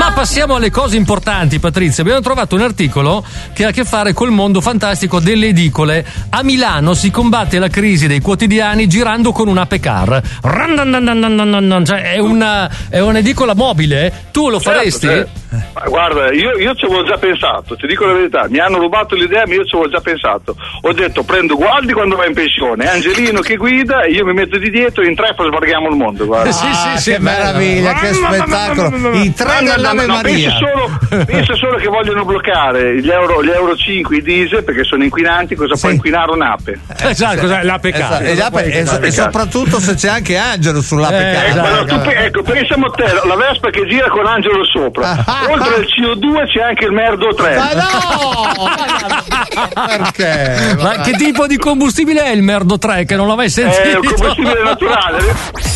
Ma passiamo alle cose importanti, Patrizia. Abbiamo trovato un articolo che ha a che fare col mondo fantastico delle edicole. A Milano si combatte la crisi dei quotidiani girando con un apecar. Cioè, è un'edicola mobile? Tu lo faresti? Ma guarda, io ci avevo già pensato, ti dico la verità, mi hanno rubato l'idea, ma io ci avevo già pensato. Ho detto, prendo Gualdi quando va in pensione, Angelino che guida e io mi metto di dietro e in tre sbarghiamo il mondo, guarda. Sì, che meraviglia, che spettacolo. I tre dell'Ave Maria. Penso solo che vogliono bloccare gli euro 5, i diesel, perché sono inquinanti, cosa può inquinare un'ape? Esatto, cos'è l'APK? E soprattutto se c'è anche Angelo sull'APK. Ecco, pensiamo a te, la Vespa che gira con Angelo sopra. Oltre al CO2 c'è anche il merdo 3. Ma no! Perché? Ma che tipo di combustibile è il merdo 3 che non l'ho mai sentito? È un combustibile naturale.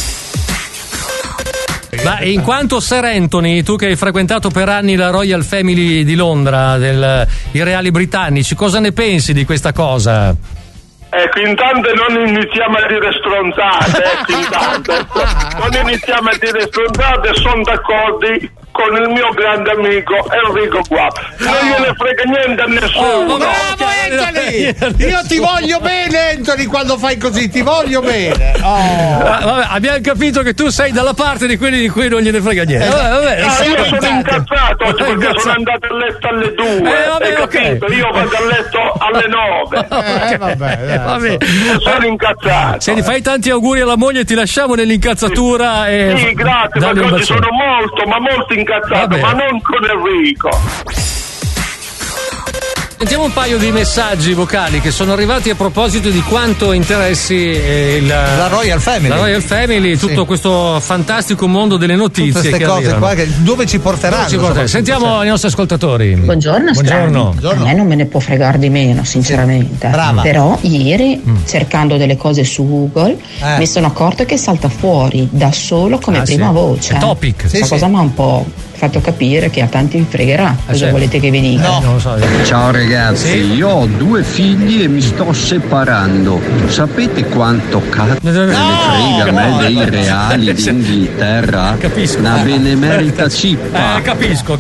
Ma in quanto Sir Anthony, tu che hai frequentato per anni la Royal Family di Londra, i reali britannici, cosa ne pensi di questa cosa? Ecco, intanto non iniziamo a dire stronzate, non iniziamo a dire stronzate, sono d'accordo con il mio grande amico Enrico qua. Non gliene frega niente a nessuno. Bravo Anthony! Io ti voglio bene, Anthony, quando fai così, ti voglio bene. Vabbè, abbiamo capito che tu sei dalla parte di quelli di cui non gliene frega niente. Io sono incazzato oggi perché sono andato a letto alle 2. Hai capito? Io vado a letto alle 9. Vabbè. Sono incazzato. Senti, fai tanti auguri alla moglie, ti lasciamo nell'incazzatura. Sì, grazie, perché oggi sono molto incazzato, ma non con Enrico. Sentiamo un paio di messaggi vocali che sono arrivati a proposito di quanto interessi la Royal Family. La Royal Family, tutto questo fantastico mondo delle notizie. Tutte queste cose qua dove ci porteranno? Sentiamo i nostri ascoltatori. Buongiorno. A me non me ne può fregare di meno, sinceramente. Brava. Però ieri, cercando delle cose su Google, mi sono accorta che salta fuori da solo come prima voce. Topic. Questa cosa mi ha un po' fatto capire che a tanti vi fregherà. Cosa volete che vi dica? No, non lo so. Ciao ragazzi, io ho 2 figli e mi sto separando. Sapete quanto cazzo me ne frega a me dei reali d'Inghilterra? Capisco. Una benemerita cippa. Capisco.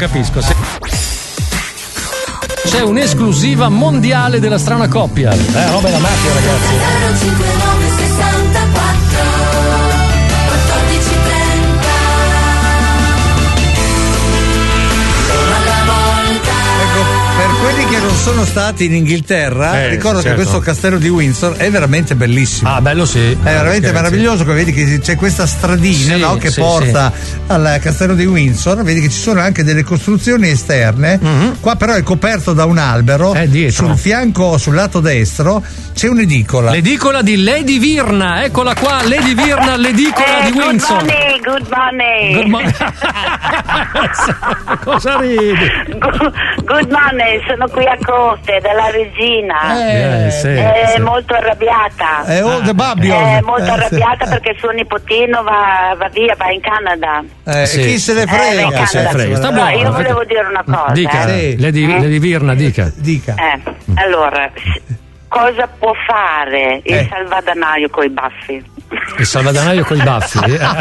C'è un'esclusiva mondiale della strana coppia. Roba da mafia, ragazzi. Per quelli che non sono stati in Inghilterra, ricordo che questo castello di Windsor è veramente bellissimo. Ah, bello sì. È veramente meraviglioso, che vedi che c'è questa stradina che porta al castello di Windsor, vedi che ci sono anche delle costruzioni esterne. Qua però è coperto da un albero. Sul fianco, sul lato destro, c'è un'edicola. L'edicola di Lady Virna, eccola qua, Lady Virna, l'edicola di Windsor. Good morning. Cosa ridi? Good morning, sono qui a corte dalla regina. È molto arrabbiata. È molto arrabbiata perché suo nipotino va via, va in Canada. Chi se ne frega? Sta buono. Io volevo dire una cosa. Dica, Lady Virna, dica. Allora, cosa può fare il salvadanaio coi baffi? Il salvadanaio coi baffi?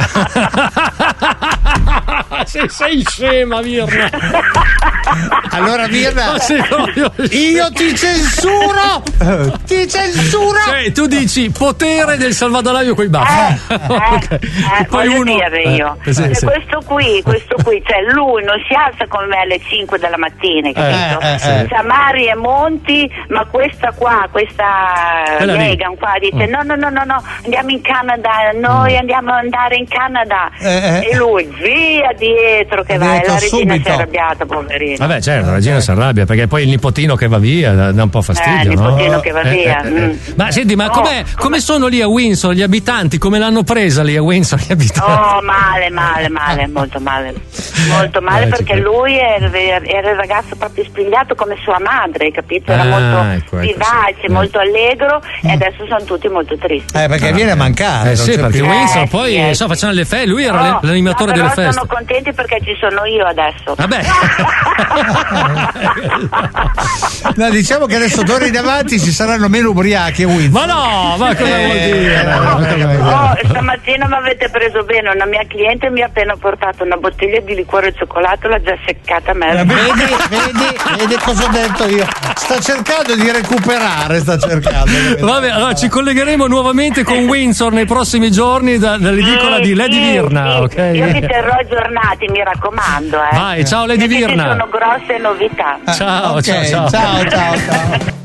Sei scema, Virna. Allora, Virna, io ti censuro! Cioè, tu dici potere del salvadanaio coi baffi. Poi voglio dire io. Questo qui, cioè lui non si alza con me alle 5 della mattina, capito? C'ha mari e monti, ma questa Megan qua dice no, andiamo in Canada, noi andiamo ad andare in Canada. E lui via dietro che va, e la regina si è arrabbiata, poverina. Vabbè, certo, la regina si arrabbia perché poi il nipotino che va via dà un po' fastidio, il nipotino che va via. Ma senti, ma come sono lì a Windsor gli abitanti? Come l'hanno presa lì a Windsor gli abitanti? Oh, male, molto male perché lui era il ragazzo proprio spigliato come sua madre, capito? Era molto vivace, molto allegro, e adesso sono tutti molto tristi. Perché viene a mancare. Perché Windsor poi facciano le feste, lui era l'animatore delle feste. Sono contenti perché ci sono io adesso. Vabbè. No, diciamo che adesso d'ora in avanti ci saranno meno ubriachi a Windsor. Ma no, ma cosa vuol dire? Stamattina mi avete preso bene, una mia cliente mi ha appena portato una bottiglia di liquore al cioccolato, l'ha già seccata a me. Vedi cosa ho detto io? Sta cercando di recuperare, Vabbè, allora ci collegheremo nuovamente con Windsor nei prossimi giorni dall'edicola di Lady Virna, ok? Io vi terrò aggiornati, mi raccomando. Vai, ciao Lady Virna. Ci sono grosse novità. Ciao, okay, ciao. Ciao.